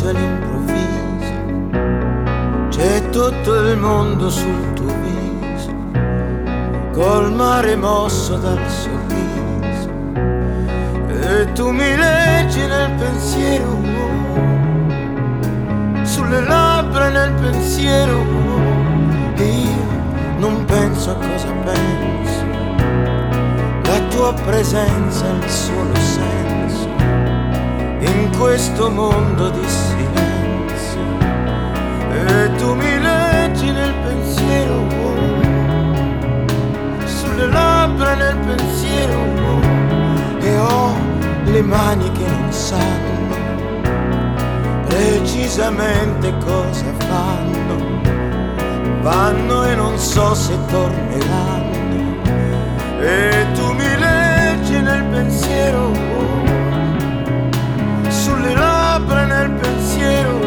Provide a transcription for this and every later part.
all'improvviso, c'è tutto il mondo sul tuo viso, col mare mosso dal sorriso, e tu mi leggi nel pensiero, sulle labbra nel pensiero, e io non penso a cosa penso, la tua presenza è il solo senso in questo mondo di silenzio, e tu mi leggi nel pensiero, sulle labbra nel pensiero, e ho le mani che non sanno precisamente cosa fanno, vanno e non so se torneranno, e tu mi leggi nel pensiero, sulle labbra nel pensiero,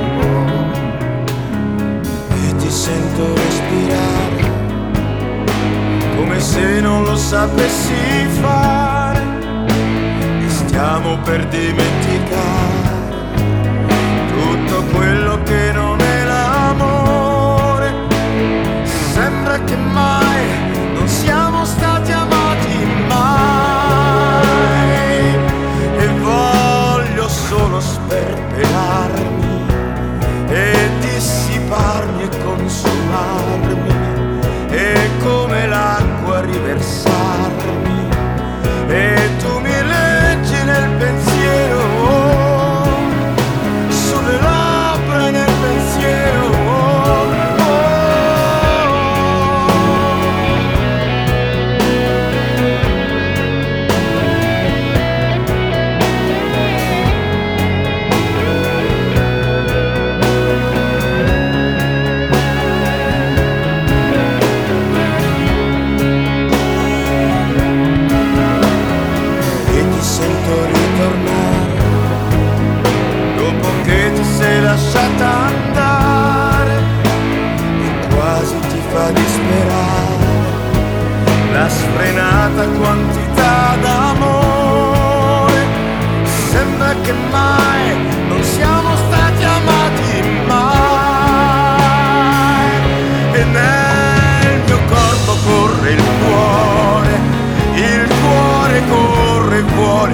e ti sento respirare come se non lo sapessi fare, e stiamo per dimenticare tutto quello che non è l'amore. Sembra che mai non siamo stati amati mai, e voglio solo sperperarmi e dissiparmi e consumarmi, e come l'acqua riversarmi, e tu mi leggi nel pensiero, sulle labbra e nel pensiero, lasciata andare, e quasi ti fa disperare la sfrenata quantità d'amore. Sembra che mai non siamo stati amati mai, e nel mio corpo corre il cuore corre e vuole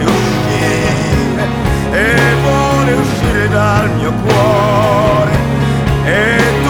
uscire, e vuole uscire dal mio cuore, e